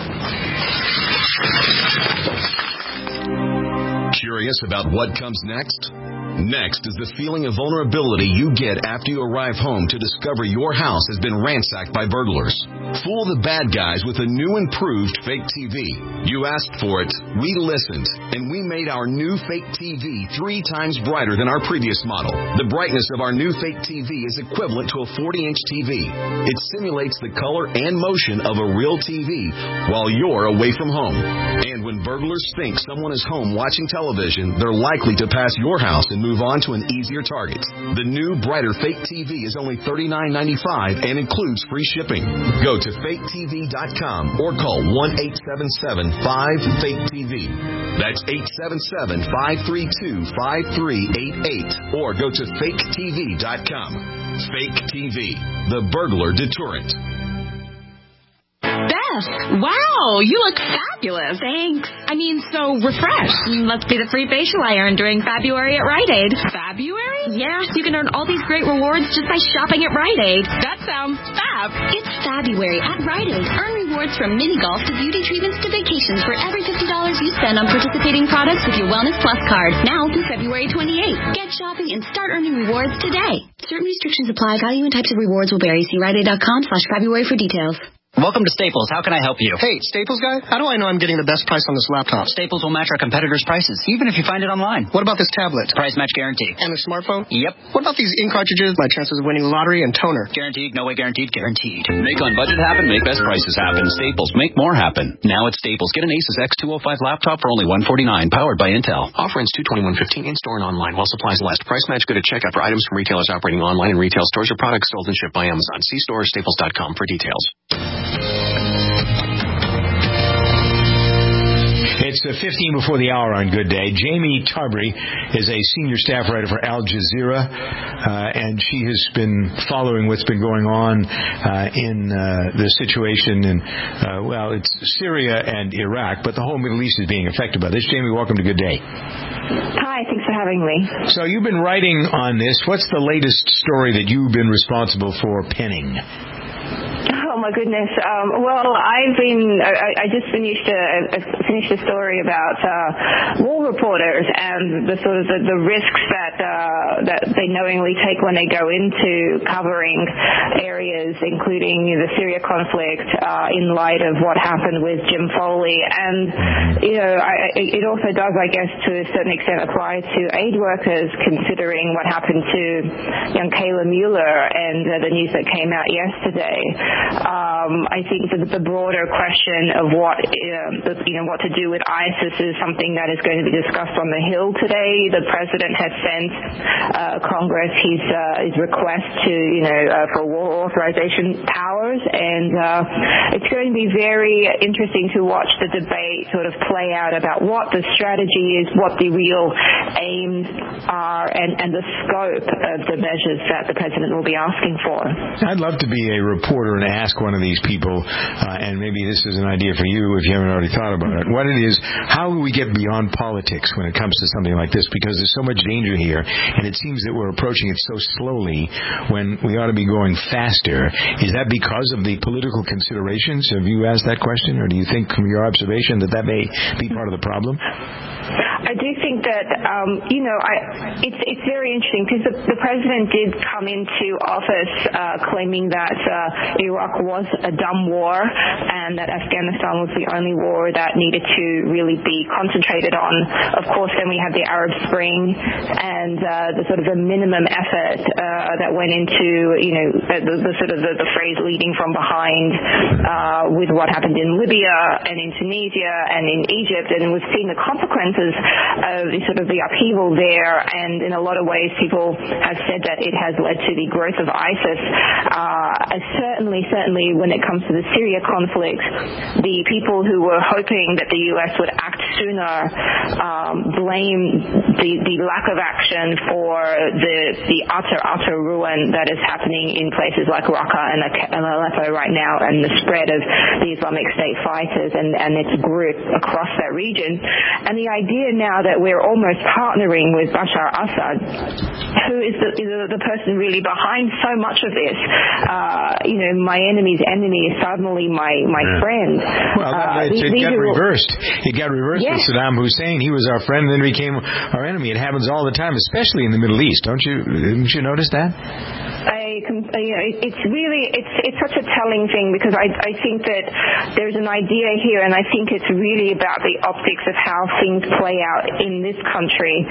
Curious about what comes next? Next is the feeling of vulnerability you get after you arrive home to discover your house has been ransacked by burglars. Fool the bad guys with a new improved fake T V. You asked for it, we listened, and we made our new fake T V three times brighter than our previous model. The brightness of our new fake T V is equivalent to a forty-inch T V. It simulates the color and motion of a real T V while you're away from home. And when burglars think someone is home watching television, they're likely to pass your house and move on to an easier target. The new, brighter fake T V is only thirty-nine ninety-five and includes free shipping. Go to fake T V dot com or call one eight seven seven five fake T V. That's eight seven seven five three two five three eight eight or go to fake T V dot com. Fake T V, the burglar deterrent. Beth, wow, you look fabulous. Thanks. I mean, so refreshed. Must be the free facial I earned during February at Rite Aid. February? Yeah, you can earn all these great rewards just by shopping at Rite Aid. That sounds fab. It's February at Rite Aid. Earn rewards rewards from mini golf to beauty treatments to vacations for every fifty dollars you spend on participating products with your Wellness Plus card. Now through February twenty-eighth. Get shopping and start earning rewards today. Certain restrictions apply. Value and types of rewards will vary. See Rite Aid dot com slash February for details. Welcome to Staples. How can I help you? Hey, Staples guy, how do I know I'm getting the best price on this laptop? Staples will match our competitors' prices, even if you find it online. What about this tablet? Price match guarantee. And the smartphone? Yep. What about these ink cartridges, my chances of winning the lottery, and toner? Guaranteed, no way guaranteed, guaranteed. Make on budget happen, make best prices happen. Staples, make more happen. Now at Staples, get an Asus X two oh five laptop for only one hundred forty-nine dollars, powered by Intel. Offer ends two twenty-one fifteen in-store and online while supplies last. Price match good at checkout for items from retailers operating online and retail stores or products sold and shipped by Amazon. See store or staples dot com for details. It's uh, fifteen before the hour on Good Day. Jamie Tarbury is a senior staff writer for Al Jazeera, uh, and she has been following what's been going on uh, in uh, the situation in, uh, well, it's Syria and Iraq, but the whole Middle East is being affected by this. Jamie, welcome to Good Day. Hi, thanks for having me. So you've been writing on this. What's the latest story that you've been responsible for penning? Oh my goodness. Um, well, I've been. I, I just finished a, a finished a story about uh, war reporters and the sort of the, the risks that uh, that they knowingly take when they go into covering areas, including the Syria conflict, uh, in light of what happened with Jim Foley. And you know, I, it also does, I guess, to a certain extent, apply to aid workers, considering what happened to young Kayla Mueller and uh, the news that came out yesterday. Um, I think that the broader question of what, uh, you know, what to do with ISIS is something that is going to be discussed on the Hill today. The president has sent uh, Congress his uh, his request to, you know, uh, for war authorization powers, and uh, it's going to be very interesting to watch the debate sort of play out about what the strategy is, what the real aims are, and, and the scope of the measures that the president will be asking for. I'd love to be a reporter and ask one of these people, uh, and maybe this is an idea for you if you haven't already thought about it, what it is, how do we get beyond politics when it comes to something like this? Because there's so much danger here, and it seems that we're approaching it so slowly when we ought to be going faster. Is that because of the political considerations? Have you asked that question, or do you think from your observation that that may be part of the problem? I do think that, um, you know, I, it's it's very interesting because the, the president did come into office uh, claiming that uh, Iraq was a dumb war and that Afghanistan was the only war that needed to really be concentrated on. Of course, then we had the Arab Spring and uh, the sort of a minimum effort uh, that went into, you know, the, the sort of the, the phrase leading from behind uh, with what happened in Libya and in Tunisia and in Egypt, and we've seen the consequences of the sort of the upheaval there, and in a lot of ways people have said that it has led to the growth of ISIS. Uh, certainly, certainly when it comes to the Syria conflict, the people who were hoping that the U S would act sooner um, blame the, the lack of action for the, the utter, utter ruin that is happening in places like Raqqa and Aleppo right now, and the spread of the Islamic State fighters and, and its group across that region. And the idea now that we're almost partnering with Bashar Assad, who is the, is the person really behind so much of this. Uh, you know, my enemy's enemy is suddenly my, my yeah. friend. Well, that, uh, it, it got reversed. It got reversed yes. with Saddam Hussein. He was our friend and then became our enemy. It happens all the time, especially in the Middle East. Don't you, didn't you notice that? I, you know, it's really, it's it's such a telling thing, because I, I think that there's an idea here, and I think it's really about the optics of how things play out in this country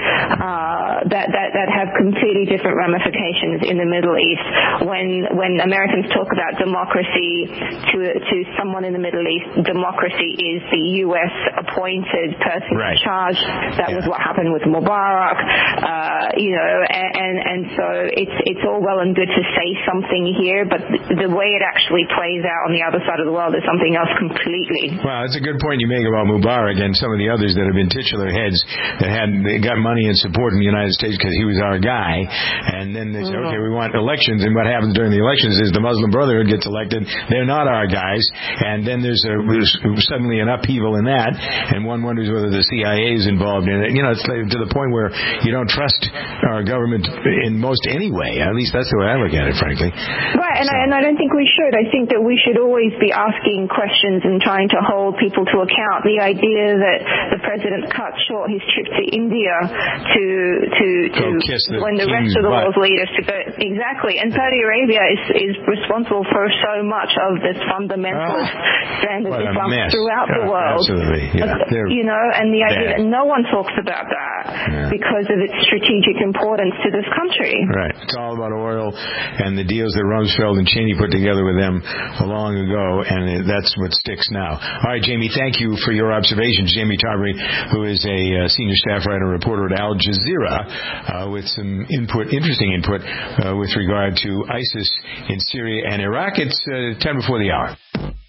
uh, that, that, that have completely different ramifications in the Middle East. When when Americans talk about democracy to to someone in the Middle East, democracy is the U S appointed person right. in charge. That yeah. was what happened with Mubarak, uh, you know, and, and, and so it's it's all well and good to say something here, but the way it actually plays out on the other side of the world is something else completely. Well, it's a good point you make about Mubarak and some of the others that have been titular heads that had they got money and support in the United States because he was our guy, and then they say, mm-hmm. okay, we want elections, and what happens during the elections is the Muslim Brotherhood gets elected. They're not our guys, and then there's, a, there's suddenly an upheaval in that, and one wonders whether the C I A is involved in it. You know, it's to the point where you don't trust our government in most any way. At least that's the way I look at it. about it, frankly. Right, and, so. I, and I don't think we should. I think that we should always be asking questions and trying to hold people to account. The idea that the president cut short his trip to India to to, to the when the rest of the butt. world's leaders to go exactly, and Saudi Arabia is is responsible for so much of this fundamentalist oh, strand of Islam mess. throughout yeah, the world. Absolutely, yeah. You know, and the idea bad. that no one talks about that yeah. because of its strategic importance to this country. Right. It's all about oil and the deals that Rumsfeld and Cheney put together with them long ago, and that's what sticks now. All right, Jamie, thank you for your observations. Jamie Tarbury, who is a uh, senior staff writer and reporter at Al Jazeera, uh, with some input, interesting input, uh, with regard to ISIS in Syria and Iraq. It's uh, ten before the hour.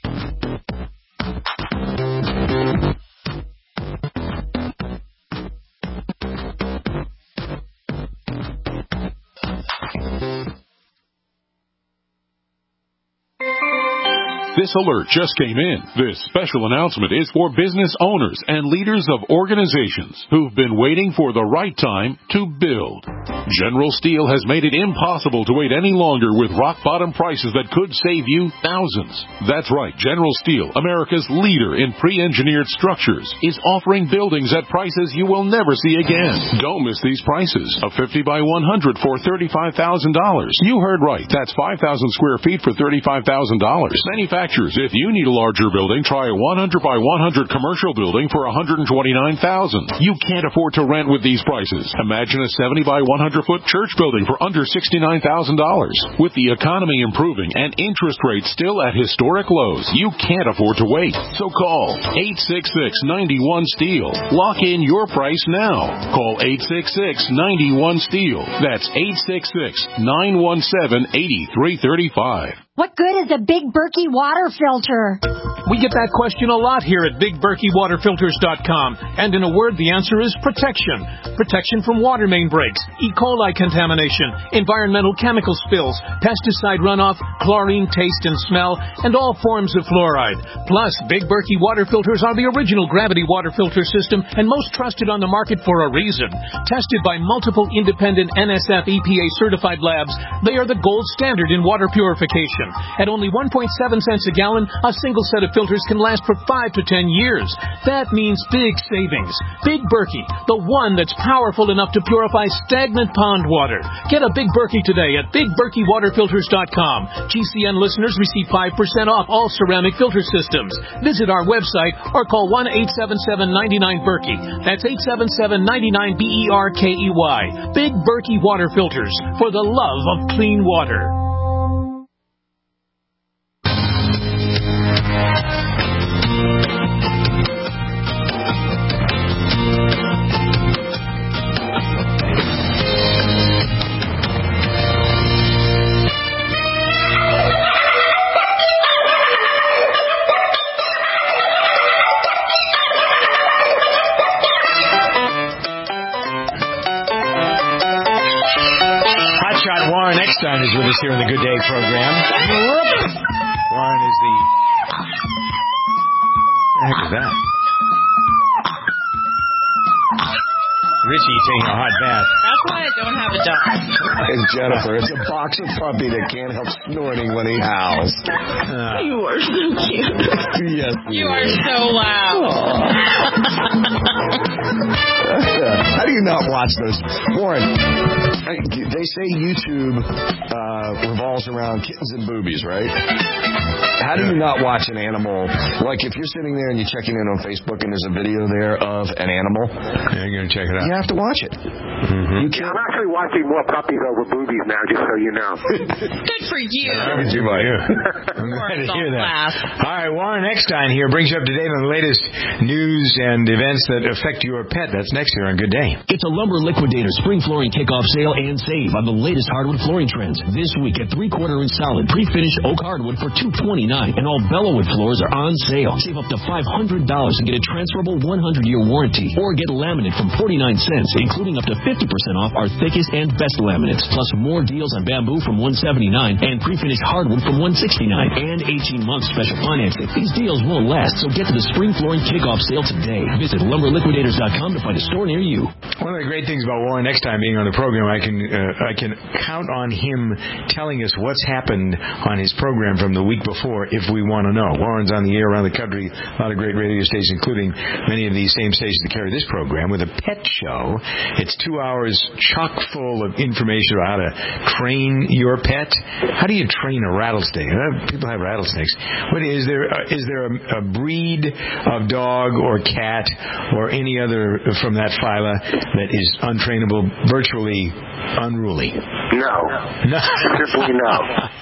This alert just came in. This special announcement is for business owners and leaders of organizations who've been waiting for the right time to build. General Steel has made it impossible to wait any longer with rock-bottom prices that could save you thousands. That's right. General Steel, America's leader in pre-engineered structures, is offering buildings at prices you will never see again. Don't miss these prices. A fifty by one hundred for thirty-five thousand dollars. You heard right. That's five thousand square feet for thirty-five thousand dollars. Manufactured If you need a larger building, try a one hundred by one hundred commercial building for one hundred twenty-nine thousand dollars. You can't afford to rent with these prices. Imagine a seventy by one hundred foot church building for under sixty-nine thousand dollars. With the economy improving and interest rates still at historic lows, you can't afford to wait. So call eight six six, nine one, STEEL. Lock in your price now. Call eight six six, nine one, STEEL. That's eight six six, nine one seven, eight three three five. What good is a Big Berkey water filter? We get that question a lot here at Big Berkey Water Filters dot com. And in a word, the answer is protection. Protection from water main breaks, E. coli contamination, environmental chemical spills, pesticide runoff, chlorine taste and smell, and all forms of fluoride. Plus, Big Berkey water filters are the original gravity water filter system and most trusted on the market for a reason. Tested by multiple independent N S F E P A certified labs, they are the gold standard in water purification. At only one point seven cents a gallon, a single set of filters can last for five to ten years. That means big savings. Big Berkey, the one that's powerful enough to purify stagnant pond water. Get a Big Berkey today at Big Berkey Water Filters dot com. G C N listeners receive five percent off all ceramic filter systems. Visit our website or call one eight seven seven, nine nine, Berkey. That's eight seven seven, nine nine, B E R K E Y. Big Berkey Water Filters, for the love of clean water. Warren Eckstein is with us here in the Good Day program. Warren is the... What the heck is that? Richie taking a hot bath. That's why I don't have a dog. It's Jennifer. It's a boxer puppy that can't help snorting when he howls. Uh, you are so cute. Yes. You are so loud. How do you not watch those? Warren, they say YouTube uh, revolves around kittens and boobies, right? How do you not watch an animal? Like if you're sitting there and you're checking in on Facebook and there's a video there of an animal, yeah, you're going to check it out. You have to watch it. Mm-hmm. You can't. I'm actually watching more puppies over boobies now, just so you know. Good for you. Good for you. I'm glad to hear that. All right, Warren Eckstein here brings you up to date on the latest news and events that affect your pet. That's next here on Good Day. It's a Lumber Liquidator spring flooring kickoff sale and save on the latest hardwood flooring trends. This week at three-quarter inch solid pre-finished oak hardwood for two twenty-nine, and all Bellawood floors are on sale. Save up to five hundred dollars and get a transferable one hundred year warranty, or get laminate from forty-nine cents, including up to fifty percent off our thickest and best laminates. Plus more deals on bamboo from one seventy-nine and pre-finished hardwood from one sixty-nine, and eighteen months special financing. These deals won't last, so get to the spring flooring kickoff sale today. Visit lumber liquidators dot com to find a store near you. One of the great things about Warren next time being on the program, I can uh, I can count on him telling us what's happened on his program from the week before if we want to know. Warren's on the air around the country, a lot of great radio stations, including many of these same stations that carry this program, with a pet show. It's two hours chock full of information about how to train your pet. How do you train a rattlesnake? People have rattlesnakes. What is there? Uh, is there a, a breed of dog or cat or any other from that phyla that is untrainable, virtually unruly? No. No. Simply no.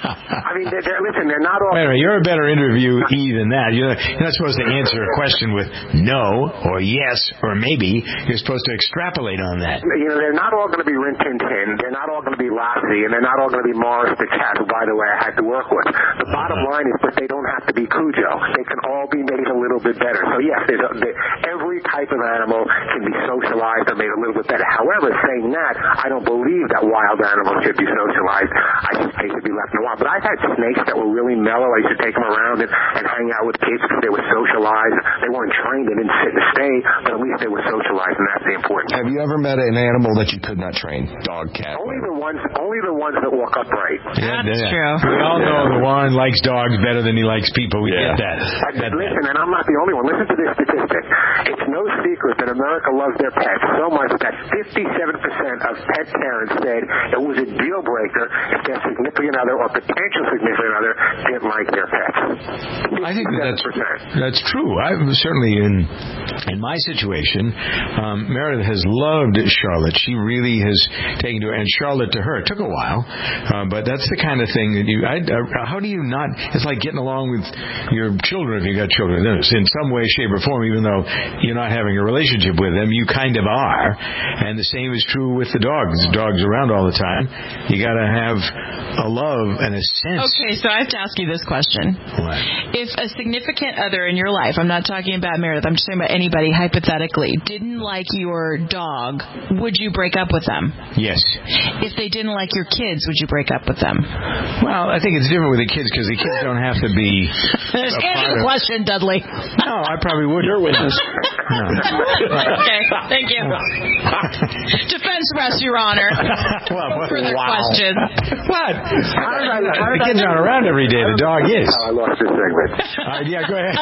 I mean, they're, they're, listen, they're not all... Wait a minute, you're a better interviewee than that. You're, you're not supposed to answer a question with no or yes or maybe. You're supposed to extrapolate on that. You know, they're not all going to be Rin Tin Tin. They're not all going to be Lassie, and they're not all going to be Morris the cat, who, by the way, I had to work with. The bottom line is that they don't have to be Cujo. They can all be made a little bit better. So, yes, there's a, the, every type of animal can be socialized or made a little bit better. However, saying that, I don't believe that wild animals should be socialized. I think they should be left in the wild. But I've had snakes that were really mellow. I used to take them around and, and hang out with kids because they were socialized. They weren't trained. They didn't sit and stay, but at least they were socialized, and that's the important. Have you ever met an animal that you could not train? Dog, cat? Only the ones, only the ones that walk upright. Yeah, that's yeah. true. We all know that Warren likes dogs better than he likes people. We yeah. get that. that listen, that. And I'm not the only one. Listen to this statistic. It's no secret that America loves their pets so much that fifty-seven percent of pet parents said it was a deal breaker if their significant other or potential significant other didn't like their pets. I think that's that's true. I certainly in in my situation, um, Meredith has loved Charlotte. She really has taken to, and Charlotte to her. It took a while, uh, but that's the kind of thing that you. I, uh, how do you not? It's like getting along with your children if you got children. In some way, shape, or form, even though you're not having a relationship with them, you kind of are. And the same is true with the dogs. The dogs around all the time. You got to have a love and a sense. Okay, so I have to ask you this question. What? If a significant other in your life, I'm not talking about Meredith, I'm just talking about anybody hypothetically, didn't like your dog, would you break up with them? Yes. If they didn't like your kids, would you break up with them? Well, I think it's different with the kids because the kids don't have to be. Answer the question, Dudley. No, I probably would. Your witness. No. Okay, thank you. Defense rest, Your Honor. Well, what, Further wow. questions. What? The kids aren't around every day. The dog is. I lost this segment. Uh, yeah, go ahead.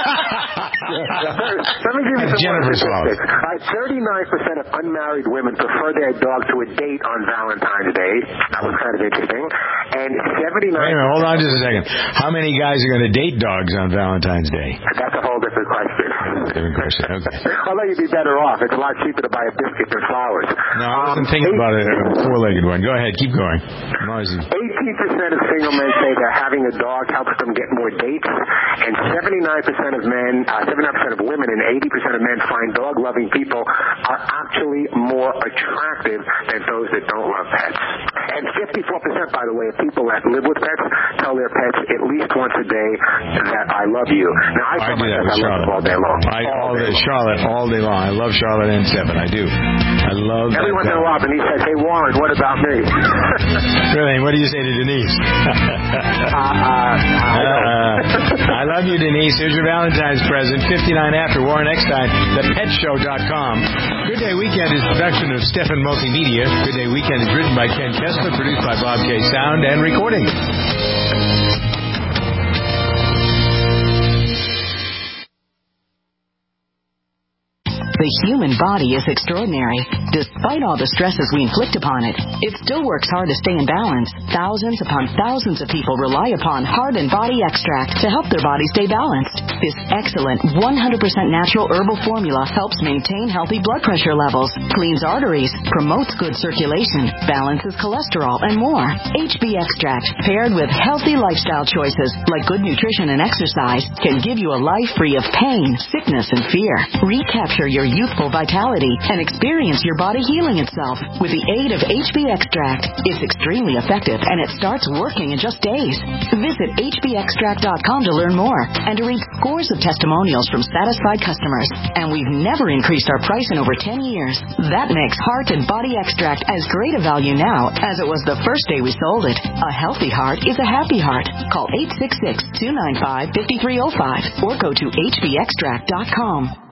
Let me give you some Jennifer's statistics. Uh, thirty-nine percent of unmarried women prefer their dog to a date on Valentine's Day. That was kind of interesting. And seventy-nine Wait a minute, hold on just a second. How many guys are going to date dogs on Valentine's Day? That's a whole different question. Different question, okay. Although you'd be better off. It's a lot cheaper to buy a biscuit than flowers. No, I wasn't um, thinking about it, a four-legged one. Go ahead, keep going. eighteen percent of single men say that having a dog helps them get more dates, and seventy-nine percent of men, uh, seventy-nine percent of women, and eighty percent of men find dog-loving people are actually more attractive than those that don't love pets. And fifty-four percent, by the way, of people that live with pets tell their pets at least once a day that I love you. Now, I tell my pets I love them all day long. I, all day, Charlotte, all day long. I love Charlotte and Seven. I do. I love Every once in a while, Denise says, hey, Warren, what about me? Really? What do you say to Denise? uh, uh, uh, I love you, Denise. Here's your Valentine's present. fifty-nine after Warren Eckstein, the pet show dot com. Good Day Weekend is a production of Stefan Multimedia. Good Day Weekend is written by Ken Kessler, produced by Bob K. Sound and recording. The human body is extraordinary. Despite all the stresses we inflict upon it, it still works hard to stay in balance. Thousands upon thousands of people rely upon Heart and Body Extract to help their body stay balanced. This excellent one hundred percent natural herbal formula helps maintain healthy blood pressure levels, cleans arteries, promotes good circulation, balances cholesterol, and more. H B Extract, paired with healthy lifestyle choices like good nutrition and exercise, can give you a life free of pain, sickness, and fear. Recapture your youthful vitality and experience your body healing itself with the aid of H B Extract. It's extremely effective and it starts working in just days. Visit H B extract dot com to learn more and to read scores of testimonials from satisfied customers. And we've never increased our price in over ten years. That makes Heart and Body Extract as great a value now as it was the first day we sold it. A healthy heart is a happy heart. Call eight six six, two nine five, five three zero five or go to H B extract dot com.